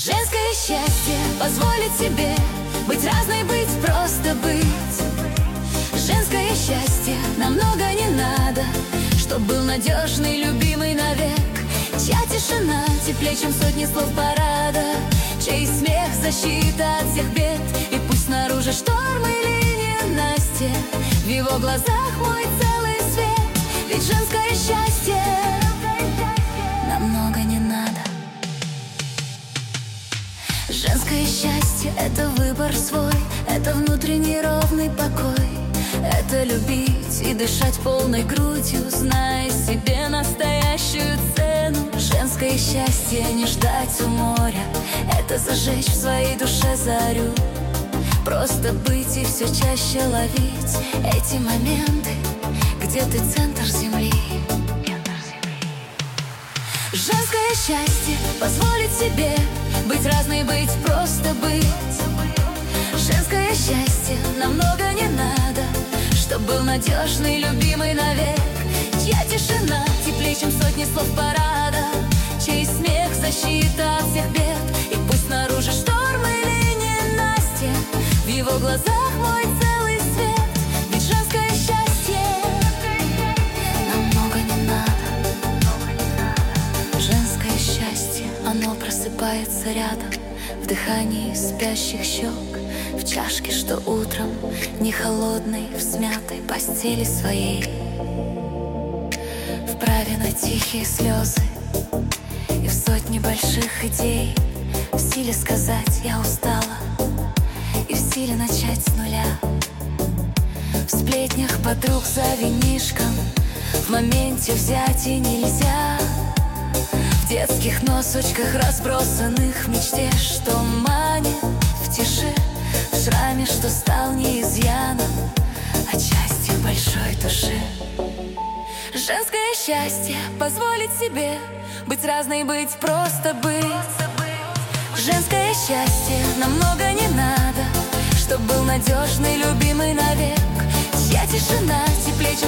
Женское счастье позволит себе быть разной, быть, просто быть. Женское счастье намного не надо, чтоб был надежный, любимый навек, чья тишина теплее, чем сотни слов парада, чей смех защита от всех бед. И пусть снаружи шторм или ненастье, в его глазах мой целый свет. Ведь женское счастье намного не надо. Женское счастье — это выбор свой, это внутренний ровный покой, это любить и дышать полной грудью, зная себе настоящую цену. Женское счастье — не ждать у моря, это зажечь в своей душе зарю, просто быть и все чаще ловить эти моменты, где ты центр земли. Женское счастье позволит себе быть разной, быть, просто быть. Женское счастье намного не надо, чтоб был надежный, любимый навек, чья тишина теплее, чем сотни слов парада, чей смех защита от всех бед. И пусть снаружи шторм или ненастье, в его глазах мой целый свет. Ведь женское счастье намного не надо. Женское счастье, оно просыпается рядом, в дыхании спящих щек, в чашке, что утром не холодной, в смятой постели своей, в праве на тихие слезы и в сотни больших идей, в силе сказать «я устала» и в силе начать с нуля, в сплетнях подруг за винишком, в моменте взять и нельзя, в детских носочках, разбросанных в мечте, что манит в тиши, в шраме, что стал не изъяном, а частью большой души. Женское счастье позволит себе быть разной, быть, просто быть. Женское счастье намного не надо, чтоб был надежный, любимый навек, чья тишина теплее, чем